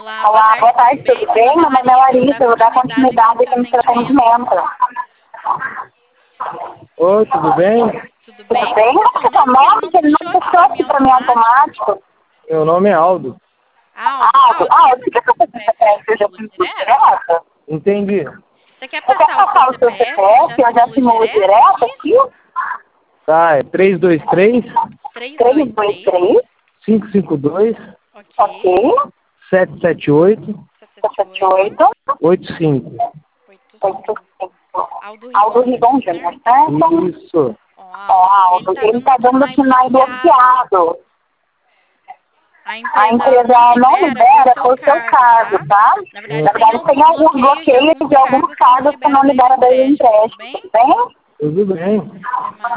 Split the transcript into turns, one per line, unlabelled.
Olá, boa tarde, tudo bem? Meu nome é Larissa, eu vou dar continuidade aqui no seu atendimento.
Oi, tudo bem?
Tudo bem? Qual que é o seu nome? Que ele não puxou aqui para mim automático.
Meu nome é Aldo.
Você quer passar o CPF já direto?
Entendi.
Você quer passar o seu CPF? Eu já simulo direto aqui.
Tá, é 323
323
552
ok,
778
778
85.
85. Aldo Rigon Júnior, certo?
Isso.
Aldo, ele está dando sinal bloqueado. A A empresa empresa não libera por seu cargo, tá? Na
Na
verdade, tem alguns bloqueios de alguns cargos que não libera daí o empréstimo, tudo bem?
Tudo bem.